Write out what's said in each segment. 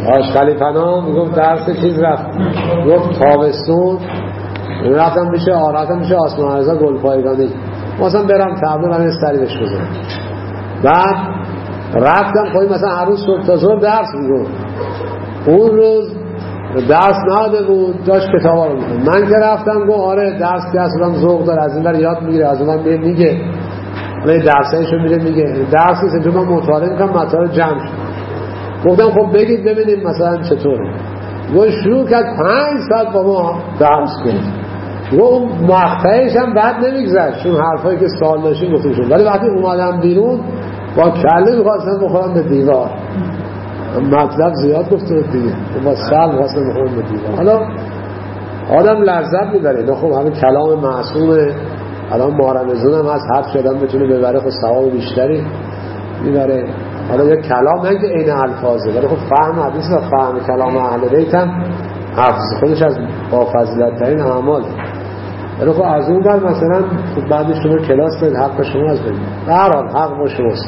آج خلیفنا میگفت درس چیز رفت، گفت تابستون رفتم میشه آسمان عرضا گلپایگانی، مثلا برم تبلیغ هم سری بهش بزنم. بعد رفتم خواهی مثلا هر روز صبح تا ظهر درس میگفت، اون روز درس ناده بود، داشت کتابا رو میخوند. من که رفتم گفت آره درس که اصلا ذوق داره، از این بر یاد میگیره، از اون بر میگه درسایشو میگه درس نیست، چون من مطالعه میکنم مطالعه جمع شد. گفتم خب بگید ببینیم مثلا چطوره. گفت شروع کرد 5 ساعت با ما درس کرد. گفت مقطعش هم بد نمیگذشت، چون حرفایی که سوال داشتیم گفتیم شد، ولی وقتی اومدم بیرون با کله میخواستم بخورم به دیوار، مطلب زیاد گفته دیگه، با سلم خواستم بخورم به دیوار. حالا آدم لذت میبره، نه خب همه کلام معصومه، الان مارمزون هم هست، حرف شدن بتونه ببره، خب ثواب بیشتری میبره. حالا یک کلام نه که عین الفاظه، ولی خب فهم حدیث و فهم کلام اهل بیت هم حفظ خودش از با فضیلت ترین اعماله. ولی خب از اون بر مثلا خب بعد شما کلاس دارید، حق شما از بگید، به هر حال حق با شماست.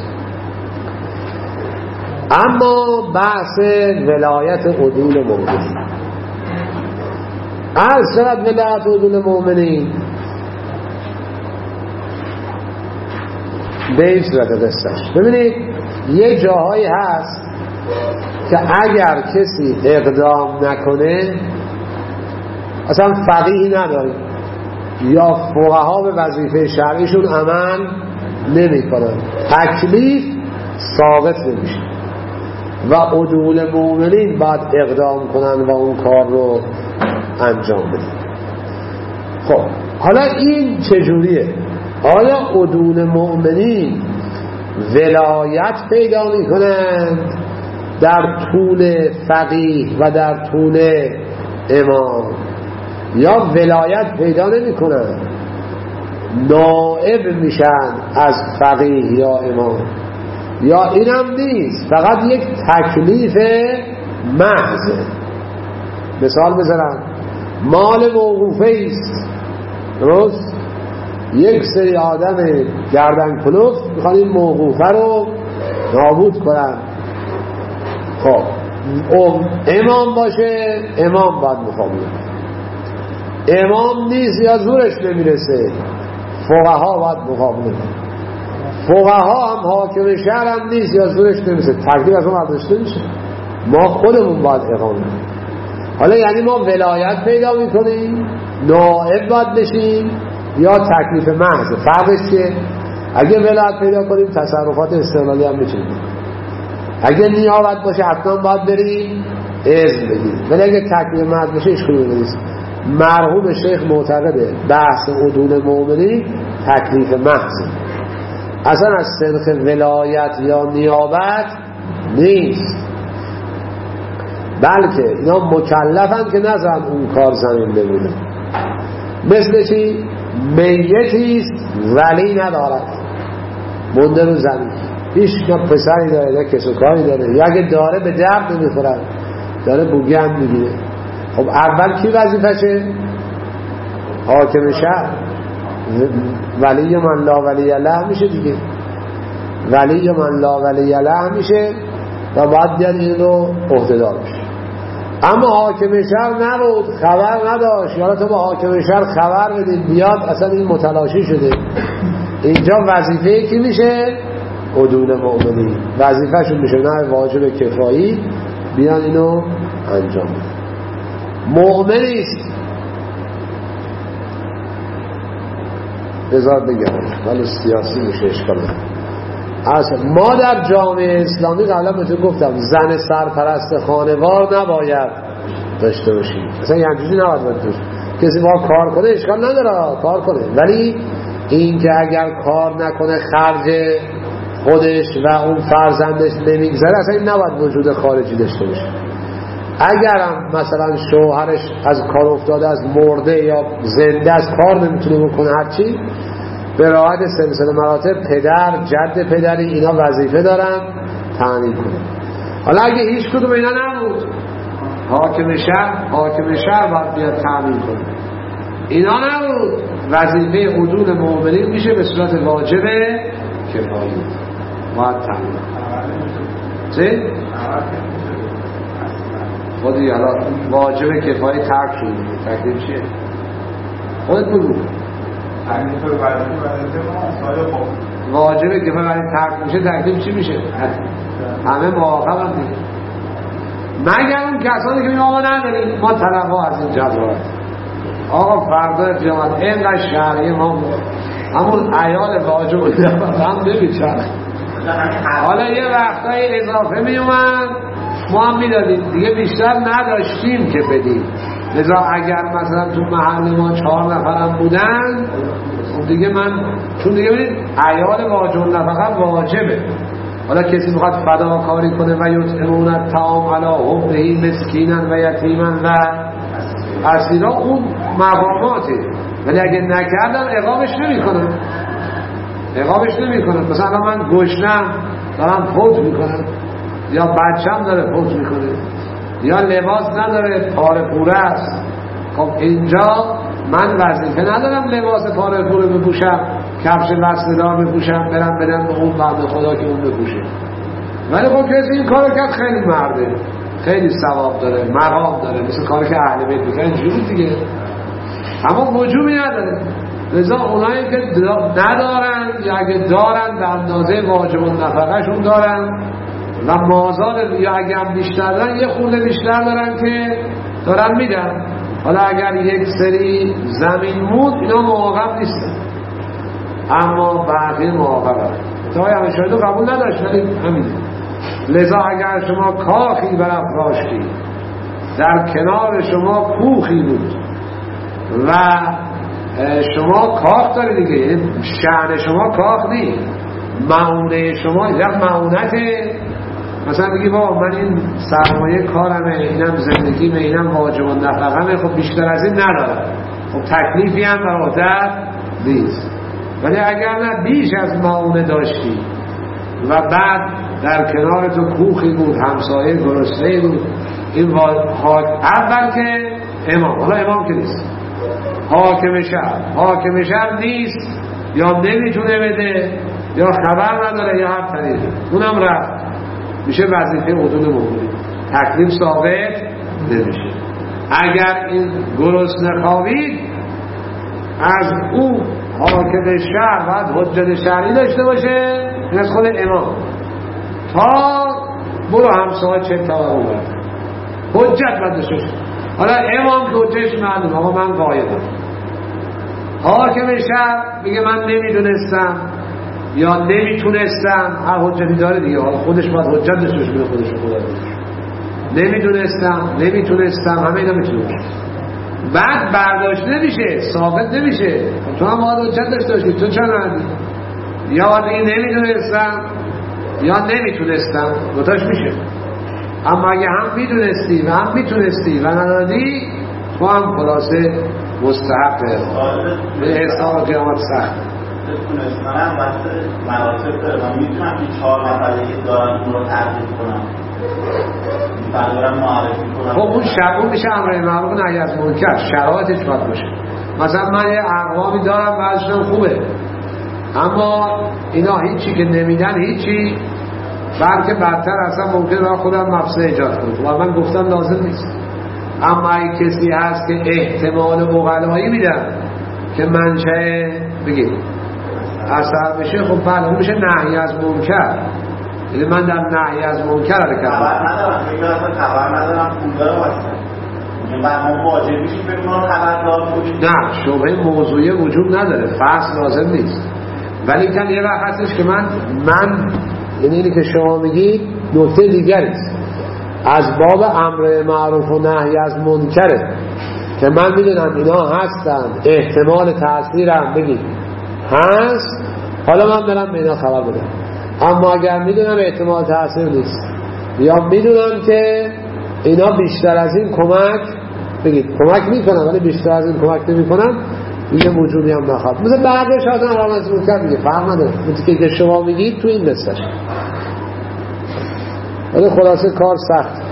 اما بحث ولایت عدول مؤمنین، از شرط ولایت عدول مؤمنین به این صورت قصهش. ببینید یه جاهایی هست که اگر کسی اقدام نکنه، اصلا فقیهی نداره یا فقها به وظیفه شرعیشون عمل نمی کنن، تکلیف ثابت نمیشه و عدول مؤمنین باید اقدام کنن و اون کار رو انجام بدن. خب حالا این چجوریه؟ آیا عدول مؤمنین ولایت پیدا میکنند در طول فقیه و در طول امام، یا ولایت پیدا نمیکنند نائب میشن از فقیه یا امام، یا اینم نیست، فقط یک تکلیف محض. مثال بزنم، مال موقوفه است، درست؟ یک سری آدم گردن کلوف میخوان این موقوفه رو نابود کنن. خب امام باشه، امام باید مقابله. امام نیست یا زورش نمیرسه، فقها باید مقابله. فقها هم حاکم شهر هم نیست یا زورش نمیرسه، تکلیف از اون برداشته میشه، ما خودمون باید اقامه کنیم. حالا یعنی ما ولایت پیدا میکنیم، نائب باید بشیم یا تکلیف محض؟ فرقش چیه؟ اگه ولایت پیدا کنیم تصرفات استقلالی هم میتونیم، اگه نیابت باشه حتما باید بریم اذن بگیریم، ولی اگه تکلیف محض باشه اشکالی نیست. مرحوم شیخ معتقده بحث عدول مؤمنین تکلیف محض، اصلا از سنخ ولایت یا نیابت نیست، بلکه اینا مکلفن که نذارن اون کار زمین بمونه. مثل چی؟ میتیست ولی ندارد، مونده رو زمین، هیچ نه پسری داره نه کسو کاری داره، یا اگه داره به درد نمیخورد، داره بوگه هم میگیره. خب اول کی وظیفشه؟ حاکم شهر. ولی من لا ولی له میشه دیگه، ولی من لا ولی له میشه و باید بیاد این رو عهده‌دار بشه. اما حاکم شهر نبود، خبر نداشت، یالا تو با حاکم شهر خبر بدید بیاد، اصلا این متلاشی شده. اینجا وظیفه کی میشه؟ عدول مؤمنین وظیفهشون میشه، نه واجب کفایی، بیان اینو انجام بدن. مؤمنیست بذار بگم ولی سیاسی میشه اشکال نداره. اصلا ما در جامعه اسلامی قبلا بهتون گفتم زن سرپرست خانوار نباید داشته باشیم، اصلا یه همچیزی نباید باشه. کسی با کار کنه اشکال نداره، کار کنه، ولی این که اگر کار نکنه خرج خودش و اون فرزندش نمیگذره، اصلا این نباید وجود خارجی داشته باشه. اگرم مثلا شوهرش از کار افتاده، از مرده یا زنده، از کار نمیتونه بکنه هرچی، به راحت سلسله مراتب پدر، جد پدری اینا وظیفه دارن تامین کنه. حالا اگه هیچ کدوم اینا نبود، حاکم شهر باید بیاد تامین کنه. اینا نبود، وظیفه عدول مؤمنین میشه به صورت واجب کفایی باید تامین کنه. خودی حالا واجب کفایی ترک شده تکلیف چیه؟ خودت بگو واجب کفایی ولی ترک میشه تکلیف چی میشه؟ همه موافق هم دیگه مگر اون کسانی که میگن آقا نداریم ما طلبها از این جزاست آقا فردا جماعت اینقدر شهری ما همون عیال واجب هم نمیچرد حالا یه وقتایی اضافه میومن ما هم میدادیم دیگه بیشتر نداشتیم که بدیم لذا اگر مثلا تو محل ما 4 نفرم بودن دیگه من چون دیگه ببینید عیال واجب نفقه واجبه حالا کسی میخواد فداکاری کنه و یطعمون الطعام علی حبه مسکینا و یتیما و اسیرا اون مقاماته ولی اگه نکردم عقابش نمیکنن مثلا من گشنم دارم فوت میکنم یا بچم داره فوت میکنه یا لباس نداره پاره پوره است خب اینجا من وظیفه ندارم لباس پاره پوره بپوشم کفش بسته‌دار بپوشم برم به اون بنده خدا که اون بپوشه ولی خب کسی این کارو کرد خیلی مرده خیلی ثواب داره مقام داره مثل کاری که اهل بیت میکنن اینجوری دیگه اما وجوبی نداره لذا اونایی که ندارن یا اگه دارن به اندازه واجب النفقه شون دارن و مازاد یا اگه هم بیشتر دارن یه خورده بیشتر دارن که دارن میدن حالا اگر یک سری زمین مود اینا موقف نیستن اما بقیه موقف تا همه شاید قبول نداشت ولی همینه لذا اگر شما کاخی برافراشتی در کنار شما کوخی بود و شما کاخ داری دیگه شأن شما کاخ نیست معونه شما یک معونته مثلا بگی با من این سرمایه کارمه اینم زندگیمه اینم واجب النفقه‌مه خب بیشتر از این ندارم خب تکلیفی هم برادر نیست ولی اگر نه بیش از معونه داشتی و بعد در کنار تو کوخی بود همسایه گرسنه بود این اول که امام حالا امام که نیست حاکم شهر نیست یا نمیتونه بده یا خبر نداره یا هر طریقه اونم رفت میشه وظیفه حدود موجودی تکلیف ثابت نمیشه اگر این گرسنه خوابید از او حاکم شهر باید حجت شهری داشته باشه این از خود امام تا برو همسایه چه طبقه برد حجت باید داشته باشه حالا امام که حجتش معلوم آقا من قایدم حاکم شهر میگه من نمیدونستم یا نمیتونستم هر حجتی داره دیگه خودش باید حجت داشته باشه به خودش خدا نمیتونستم همه اینا میتونه بعد برداشت نمیشه ثابت نمیشه تو هم باید حجت داشته باشی تو چرا ندی یا باید نمیدونستم یا نمیتونستم دوتاش میشه اما اگه هم میدونستی و هم میتونستی و ندادی تو هم خلاصه مستحقه به حساب قیامت سخت تونستانم بحث مراتب داره و میتونم که 4 نفر که دارن اون رو تعریف کنم دارم معرفی کنم خب اون شبون میشه امر معروف و نهی از منکر شرایطش باید باشه مثلا من یه اقوامی دارم بعضشون خوبه اما اینا هیچی که نمیدن هیچی بلکه بدتر اصلا ممکنه برای خودم مفسده ایجاد کنه و من گفتم لازم نیست اما اگه کسی هست که احتمال اقلایی میدن که منشأ بگید اثر بشه خب بله اون میشه نهی از منکر یعنی من در نهی از منکر حرکت خبر ندارم میگم اصلا خبر ندارم پول دارم اصلا ما واجب میشیم به ما خبردار کنیم نه شبهه موضوعی وجود نداره فصل لازم نیست ولی کم یه وقت هستش که من یعنی اینی که شما میگید نکته دیگری است از باب امر معروف و نهی از منکره که من میدونم اینا هستن احتمال تاثیرم بگید هست حالا من برم به اینا خبر بدم اما اگر میدونم احتمال تاثیر نیست یا میدونم که اینا بیشتر از این کمک میکنن ولی بیشتر از این کمک نمیکنن دیگه وجودی هم نخواد مثل بقیه شاید هم از منکر میگه فرق نداره مثل که شما میگید تو این دستش ولی خلاصه کار سخت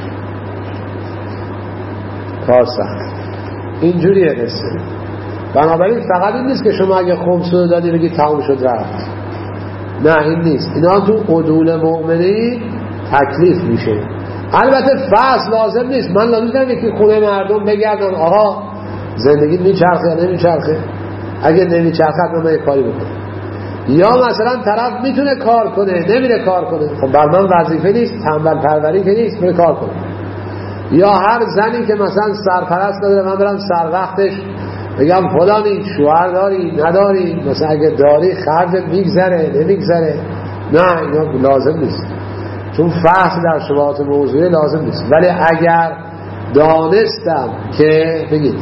اینجوریه قصه بنابراین فقط این نیست که شما اگه خمس رو دادی بگی تمام شد رفت نه این نیست اینا تو عدول مؤمنین تکلیف میشه البته فصل لازم نیست، من لازم نیست که خونه مردم بگردم آقا زندگی میچرخه یا نمیچرخه، اگه نمیچرخه من یک کاری بکنم. یا مثلا طرف میتونه کار کنه نمیره کار کنه، خب بر من وظیفه نیست، تنبل پروری که نیست میره کار کنه. یا هر زنی که مثلا سرپرست نداره من برم سر وقتش بگم فلانی شوهر داری نداری، مثلا اگه داری خرجت میگذره نمیگذره، نه اینا لازم نیست، چون فحص در شبهات موضوعی لازم نیست. ولی اگر دانستم که بگید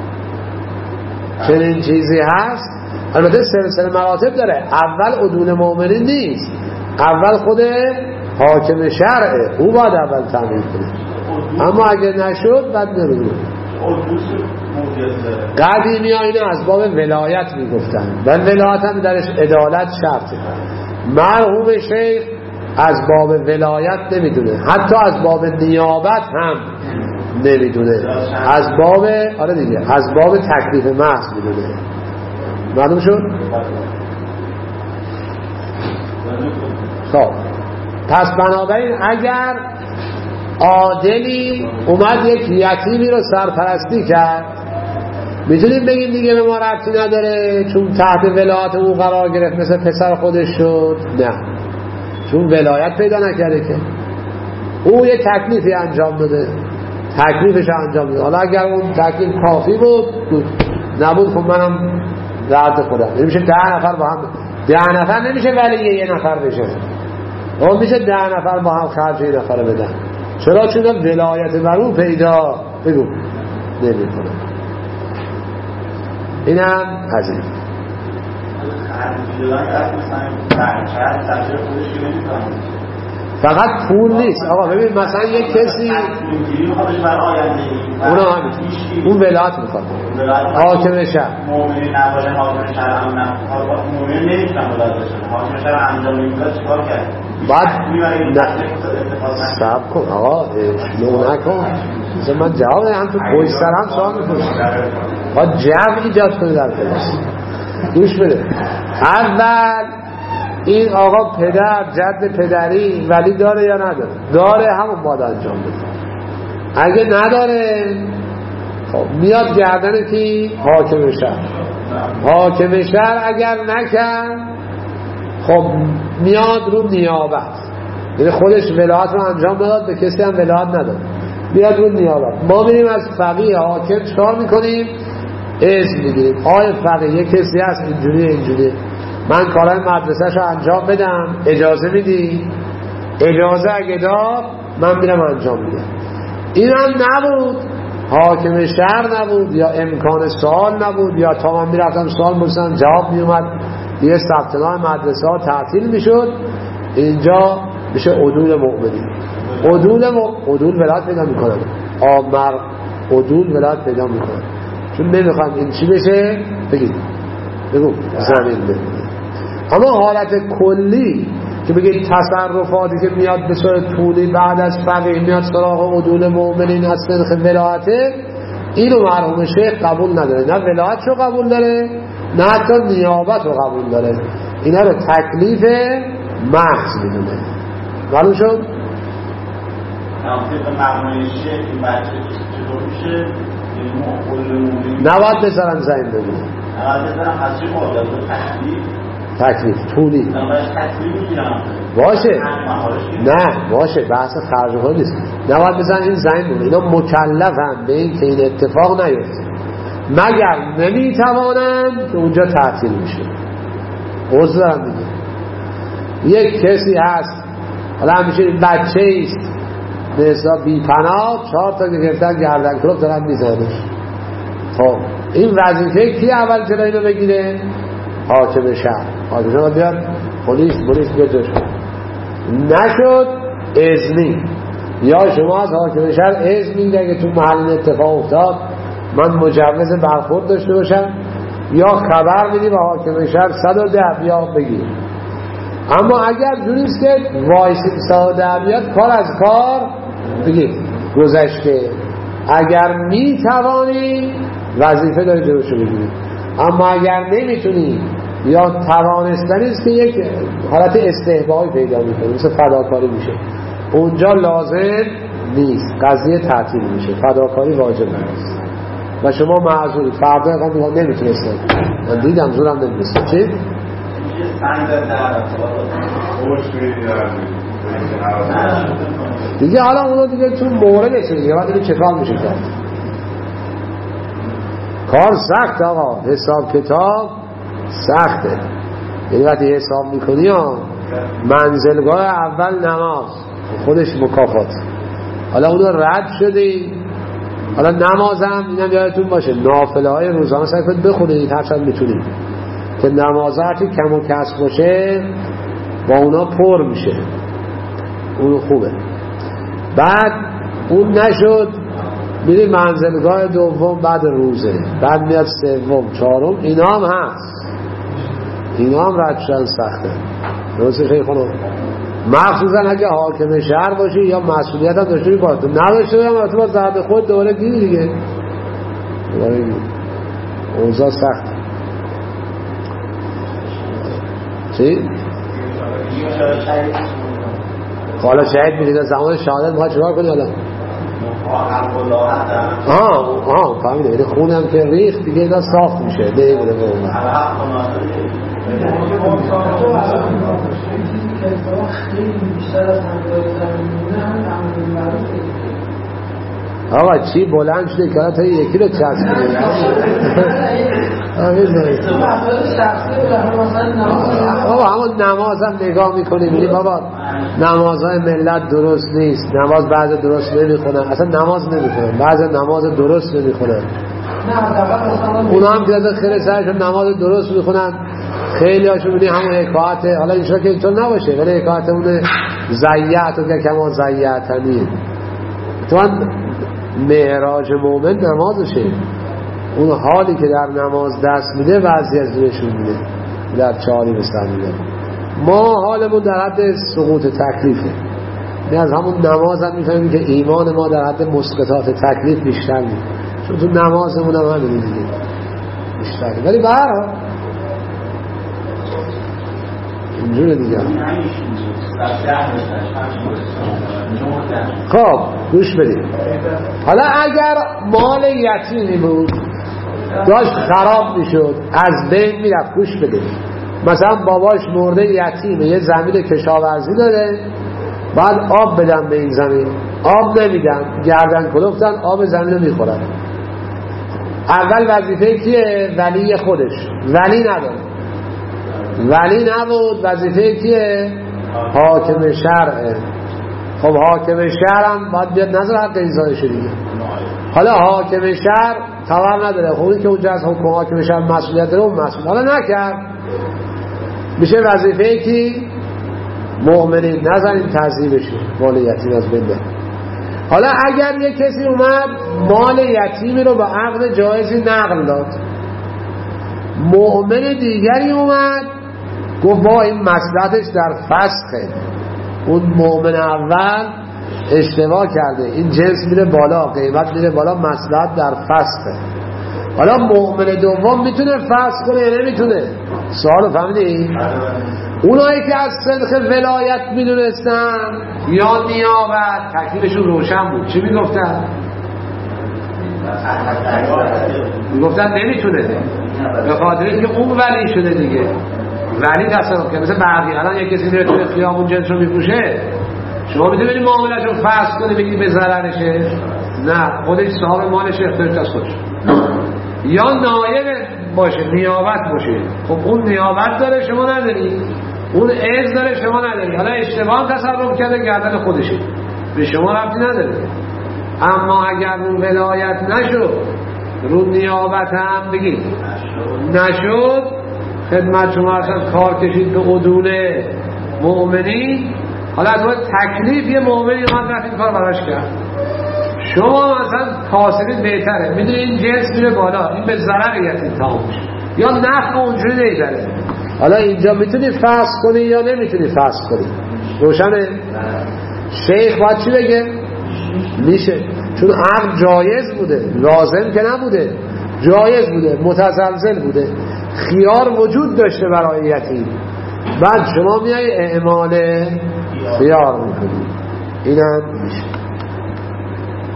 چنین چیزی هست، البته سلسله مراتب داره، اول عدول مؤمنین نیست، اول خود حاکم شرعه، او باید اول تامین کنه، اما اگه نشد بعد نمیدونه. قدیمی ها اینو از باب ولایت میگفتن و ولایت هم درش عدالت شرطه. مرحوم شیخ از باب ولایت نمیدونه، حتی از باب نیابت هم نمیدونه، از باب آره دیگه از باب تکلیف محض میدونه. معلوم شد؟ خب پس بنابراین اگر عادلی اومد یک یتیمی رو سرپرستی کرد، میتونیم بگیم دیگه به ما ربطی نداره چون تحت ولایت او قرار گرفت مثل پسر خودش شد؟ نه، چون ولایت پیدا نکرده که او یه تکلیفی انجام داده، تکلیفش انجام داده. حالا اگر اون تکلیف کافی بود نبود خب منم درد خودم. نمیشه 10 نفر با هم، 10 نفر نمیشه ولی یه نفر بشه، اون میشه 10 نفر با هم خرج یه نفر بدن. چرا؟ چون ولایت بر اون پیدا بگو نمی کنه. اینم هزینه. فقط پول نیست آقا. ببین مثلا یک کسی اونا همین اون ولایت میخواد حاکم شهر مومنی نباشه، حاکم شهر هم نباشه، مومنی نمیتونن ولایت باشن، حاکم شهر انجام نمیداد چیکار کرد؟ بعد صبر کن آقا، شلو نکن، مثلا من جواب هم تو پشت سر هم سوال میکنم، باید جمع ایجاد کنی در کلاس. گوش بده، اول این آقا پدر جد پدری ولی داره یا نداره؟ داره، همون باید انجام بده. اگه نداره خب میاد گردن کی؟ حاکم شهر. حاکم شهر اگر نکرد خب میاد رو نیابت، یعنی خودش ولایت رو انجام داد به کسی هم ولایت نداد، میاد رو نیابت. ما میریم از فقیه حاکم چکار میکنیم؟ اذن میگیریم. آقای فقیه یک کسی هست اینجوری من کارهای مدرسه‌شو انجام بدم، اجازه میدی؟ اجازه اگه داد من میرم انجام میدم. این هم نبود، حاکم شهر نبود یا امکان سوال نبود یا تا من میرفتم سوال می‌پرسیدم جواب میومد، یه ثبت نام مدرسه ها تعطیل میشد، اینجا میشه عدول مؤمنین. عدول ولایت پیدا میکنن، آمر عدول ولایت پیدا میکنن، چون نمیخوام این چی بشه بگو زمین بده. اما حالت کلی که بگید تصرفاتی که میاد به صورت طولی بعد از فقیه میاد سراغ عدول مؤمنین از سنخ ولایته، اینو مرحوم شیخ قبول نداره، نه ولایت رو قبول داره نه حتی نیابت رو قبول داره، اینا رو تکلیف محض میدونه. معلوم شد؟ نباید بذارن زمین بگونه، تکلیف طولی باشه، نه باشه، بحث خرج ها نیست، نباید بزن این زمین بگونه. اینا مکلفن به این که این اتفاق نیفته، مگر نمیتوانن که اونجا تعطیل میشه. عذر دارم دیگه. یک کسی هست حالا همیشه بچه ایست به حساب بی پناه، 4 تا گرفتن گردن کلوب دارن میزنش. خب این وظیفه کی اول جلوی اینو بگیره؟ حاکم شهر. حاکم شهر بیاد پلیس بجوش نشد اذنی، یا شما از حاکم شهر اذن میگه اگه تو محل اتفاق افتاد من مجوز برخورد داشته باشم، یا خبر میدی به حاکم شهر 110 بیا بگیر. اما اگر جوریست که وایسی 110 بیاد کار از کار بگید گذشته، اگر میتوانی وظیفه داری جلوشو بگیری، اما اگر نمیتونی یا توانستنیست که یک حالت استحبابی پیدا میکنه، مثل فداکاری میشه، اونجا لازم نیست، قضیه تعطیل میشه، فداکاری واجب نیست و شما معذورید. فردا اقام نمیتونستن، من دیدم زورم نمیرسه. چی؟ دیگه حالا اونو دیگه تو موردشه دیگه، بعد دیگه چه کار میشه کرد؟ کار سخت آقا، حساب کتاب سخته. یعنی وقتی حساب میکنی منزلگاه اول نماز خودش مکافات، حالا اونو رد شدی، حالا نمازم اینم یادتون باشه نافله های روزانه سعی کنید بخونید هرچند میتونید که نمازها که کم و کسر باشه با اونا پر میشه، اون خوبه. بعد اون نشد میری منزلگاه دوم بعد روزه، بعد میاد سوم چهارم، اینا هم هست، اینا هم رد شدن سخته. درسته شیخ خانم؟ مخصوصا اگه حاکم شهر باشی یا مسئولیت هم داشته باید نداشته باید با زرد خود دوباره گیری دیگه، دوباره گیری اوضاع سخت. چی؟ حالا شهید میدید زمان شهادت باید چکار کنی حالا؟ فهمیده، یعنی خونم که ریخت دیگه اینا صاف میشه دیگه بوده به اون آقا چی بلند شده که تا یکی رو چسبیده بابا همون نماز هم نگاه میکنیم میگه بابا نمازهای ملت درست نیست، نماز بعضی درست نمیخونن، اصلا نماز نمیخونن، بعضی نماز درست نمیخونن، اونا هم که خیلی سرشون نماز درست میخونن، خیلی هاشون میدونی همون حکایته، حالا اینشا که اینطور نباشه ولی حکایته اونه زیعت و که کمان زیعتنی تو معراج مومن نمازشه، اون حالی که در نماز دست میده وضعیت نشون میده در چاری بستن میده. ما حالمون در حد سقوط تکلیفه، از همون نماز هم میفهمیم که ایمان ما در حد مسقطات تکلیف بیشتر میده، چون تو نمازمون هم همین دیگه بیشتره، ولی برها اینجوره دیگه. خب گوش بدید، حالا اگر مال یتیمی بود داشت خراب میشد از بین میرفت، گوش بدید، مثلا باباش مرده یتیمه، یه زمین کشاورزی داره، بعد آب بدم به این زمین، آب نمیدم، گردن کلفتن آب زمین رو میخورن. اول وظیفه کیه؟ ولی خودش، ولی نداره، ولی نبود، وظیفه کیه؟ حاکم شرعه. خب حاکم شهر هم باید بیاد نظر حق ایزایشه دیگه. حالا حاکم شهر خبر نداره، خب که اونجا از حکم حاکم شهر مسئولیت داره اون مسئول، حالا نکرد، میشه وظیفه کی؟ مؤمنین، نزنین تعذیبشه، مال یتیم از بنده. حالا اگر یک کسی اومد مال یتیمی رو با عقد جایزی نقل داد، مؤمن دیگری اومد گفت با این مصلحتش در فسخه، اون مؤمن اول اشتباه کرده، این جنس میره بالا، قیمت میره بالا، مصلحت در فسخه. حالا مؤمن دوم میتونه فسخ کنه یا نمیتونه؟ سوالو فهمیدی؟ اونایی که از صدق ولایت میدونستن یا نیابت تکلیفشون روشن بود، چی میگفتن؟ میگفتن نمیتونه، به خاطر اینکه اون ولی شده دیگه، ولی تصرف که مثل بقیه. الان یک کسی میره توی خیابون جنس رو میپوشه، شما میتونی مامولش رو فسخ کنی بگی به ضررشه؟ نه، خودش صاحب مالش اختیارش از خودش. یا نایب باشه، نیابت باشه، خب اون نیابت داره شما نداری، اون عز داره شما نداری، حالا اشتباه تصرف کرده گردن خودشه، به شما ربطی نداره. اما اگر اون ولایت نشد، رو نیابت هم بگید نشد، خدمت شما اصلا کار کشید به عدول مؤمنین، حالا از باید تکلیف یه مؤمنی اومد رفت این کار براش کرد، شما مثلا کاسبید بهتره، میدونی این جنس میره بالا، این به ضرر یتیم تمام میشه یا نفع اونجوری نیداره. حالا اینجا میتونی فسخ کنی یا نمیتونی فسخ کنی؟ روشنه؟ شیخ باید چی بگه؟ میشه، چون عقد جایز بوده، لازم که نبوده، جایز بوده، متزلزل بوده، خیار وجود داشته برای یتیم، بعد شما میای اعمال خیار میکنی، اینم میشه.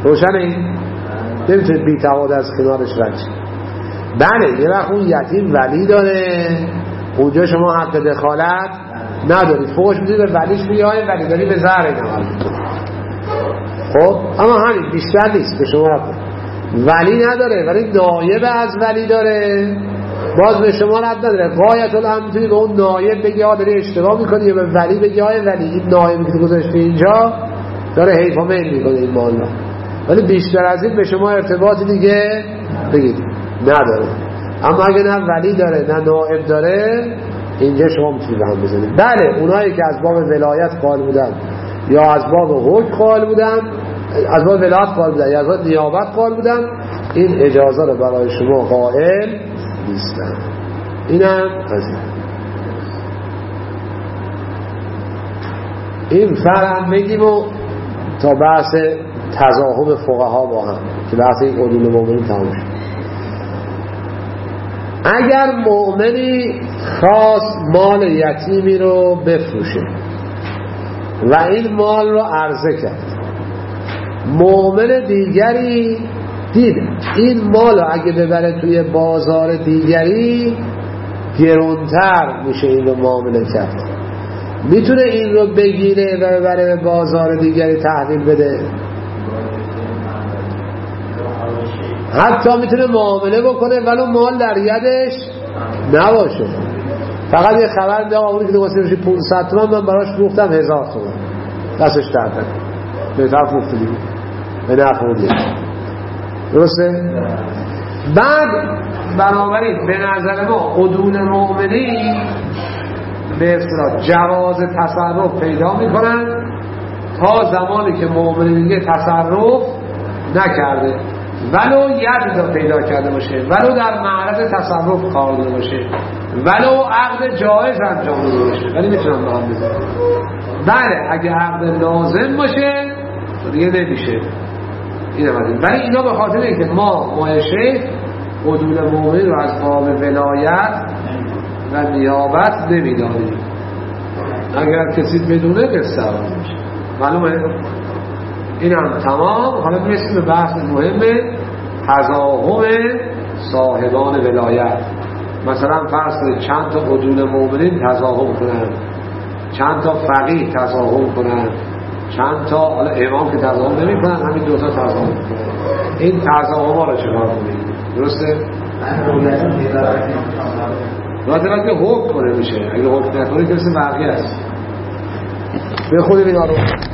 روشنه این؟ نمیتونید بی تعهد از کنارش رد شید. بله یه وقت اون یتیم ولی داره، اونجا شما حق دخالت نداری، فوش میدید به ولیش بیای ولی داری به زهر این عمل میکنی. خب اما همین بیشتر نیست به شما رد ولی نداره ولی نایب از ولی داره، باز به شما رد نداره. غایت الامر میتونی به اون نایب بگی ها داری اشتباه میکنی، یا به ولی بگی های ولی این نایبی که گذاشته اینجا داره حیف و میل میکنه این مالا، ولی بیشتر از این به شما ارتباطی دیگه بگید نداره. اما اگه نه ولی داره نه نائب داره، اینجا شما میتونید به هم بزنید. بله اونایی که از باب ولایت قائل بودن یا از باب حکم قائل بودن، از باب ولایت قائل بودن یا از باب نیابت قائل بودن، این اجازه رو برای شما قائل نیستن. اینم از این فرم بگیم و تا بحث تضاهم فقها با هم که بحث این عدول مؤمنین تمام شد. اگر مؤمنی خواست مال یتیمی رو بفروشه و این مال رو عرضه کرد، مؤمن دیگری دید این مال رو اگه ببره توی بازار دیگری گرونتر میشه این رو معامله کرد، میتونه این رو بگیره و ببره به بازار دیگری تحویل بده، حتی میتونه معامله بکنه ولو مال در یدش نباشه. فقط یه خبر میده آقایی که دوسته روشی 500 تومن من براش فروختم 1000 تومن دستش دردن بهتر فروخته دیگه به نفع دیگه. درسته؟ بعد بنابراین به نظر ما عدول مؤمنی به اصطلاح جواز تصرف پیدا میکنن تا زمانی که مؤمن دیگه تصرف نکرده، ولو ید پیدا کرده باشه، ولو در معرض تصرف قرار داده باشه، ولو عقد جایز انجام داده باشه، ولی میتونم بهم بزنم. بله اگه عقد لازم باشه دیگه نمیشه این هم. ولی اینا به خاطر اینکه ما شیخ عدول مؤمن رو از باب ولایت و نیابت نمیدانیم. اگر کسی بدونه قصه میشه معلومه. این هم تمام. حالا میرسیم به بحث مهم تضاهم صاحبان ولایت. مثلا فرض کنید چند تا عدول مؤمنین تضاهم کنن، چند تا فقیه تضاهم کنن، چند تا حالا امام که تضاهم نمی کنن، همین دوتا تضاهم کنن. این تضاهم ها رو چکار کنید؟ درسته؟ راجبت که حکم کنه میشه، اگه حکم نکنه که مثل بقیه است. بخونیم اینا رو.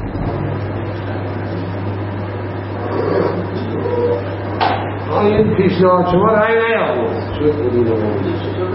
این پیشنهاد شما رأی نیامد شد حدود موجود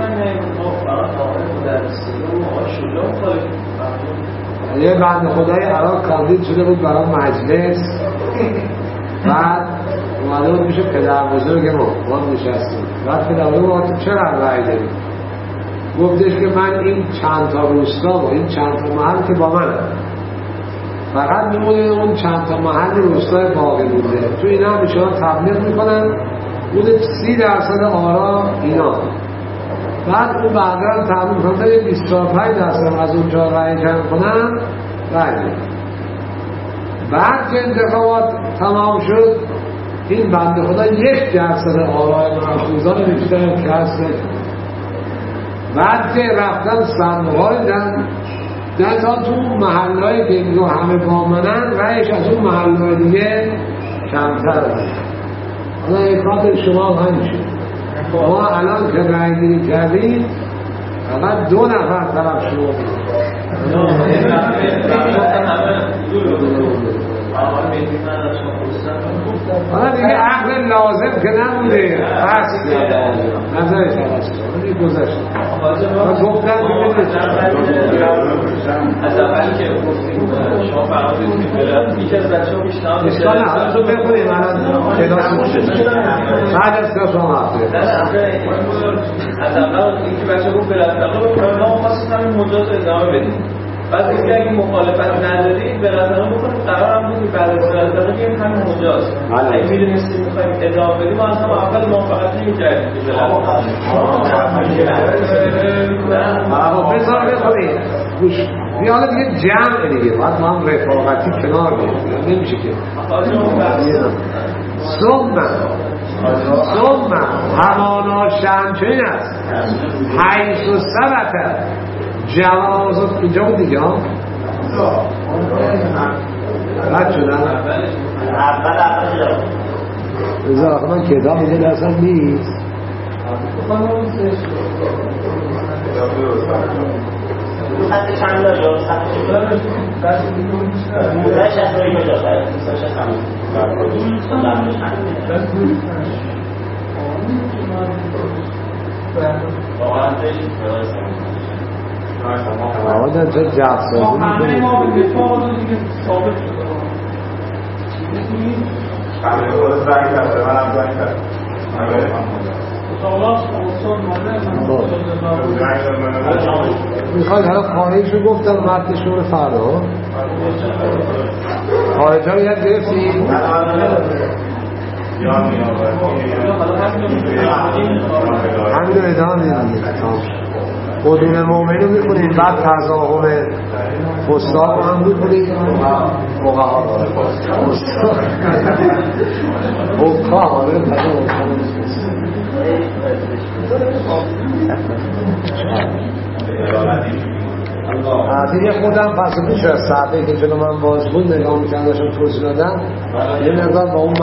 یه بند خدای عراق کاندید شده بود برای مجلس، بعد اومده بود میشه پدر بزرگ ما نشستیم، بعد پدر بزرگ ما چرا رأی داریم؟ گفتش که من این چند تا روستا و این چند تا محل که با من فقط میمونه اون چند تا محل روستای باقی بوده، تو اینا هم میشه تبلیغ میکنن بوده 30% آرا اینا، بعد اون بعدا هم تبلیغ کنن یه 25% از اونجا رأی جمع کنن رأی. بعد که انتخابات تمام شد این بنده خدا 1% آرای محفوظان بیشتر کسب نکرد. بعد که رفتن صندوق‌ها دیدن نه تا تو محلهایی که اینجا همه بامنن رأیش از اون محلهای دیگه کمتر هست. حالا اکرات شما هم شد ما الان که رأی گیری کردیم فقط 2 نفر طرف شما حالا دیگه عقل لازم که نمونده پس نظرش عوض کنه گذشت گفتن از اولی که گفتیم شما فرمودید که یکی از بچه‌ها پیشنهاد اشکال نه حالا تو بخونیم الان کلاس میشه بعد از کلاس شما هفته از اول اینکه بچه‌ها گفت بلافاصله ما خواستیم همین مجاز ادامه بدیم، بعد دیگه اگه مخالفت ندارید به نظرم بکنید قرارم بود که بعد از بلافاصله بگیم همین مجاز. اگه می‌دونستیم می‌خوایم ادامه بدیم اصلا اول موافقت نمی‌کردیم که بلافاصله. بذار بخونید گوش حالا دیگه جمع دیگه باید ما هم رفاقتی کنار بگیریم نمیشه که ثم همانا شمچین است حیث و ثبت جواز اینجا بود دیگه رد شدن بذار آخه من کتاب اینجا دستم نیست سطح چند داشت؟ سطح چند داشت؟ سطح روی کجا شاید؟ آقا در چه جب سازی همه ما به دفاع رو دیگه ثابت شده همه خودت برگی کرده من هم برگی کرده میخواد حالا خواهیش رو گفتم مردشون فردا خواهیش ها یاد گرفتی؟ همین رو ادامه میدونید قدوم مومن رو میکنید بعد تظاهر فستاق رو هم میکنید فقها دیگه خودم پس پیش از صحبه که جلو من باز بود نگاه میکنم داشتم توضیح دادم یه مقدار با اون